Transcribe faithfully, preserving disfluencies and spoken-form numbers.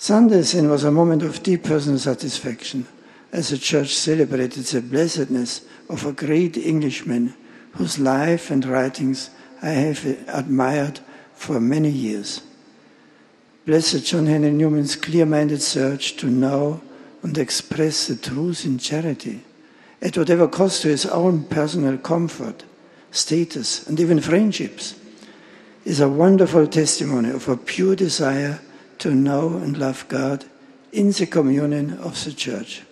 Sunday Sin was a moment of deep personal satisfaction as the church celebrated the blessedness of a great Englishman whose life and writings I have admired for many years. Blessed John Henry Newman's clear-minded search to know and express the truth in charity, at whatever cost to his own personal comfort, status, and even friendships, is a wonderful testimony of a pure desire to know and love God in the communion of the church.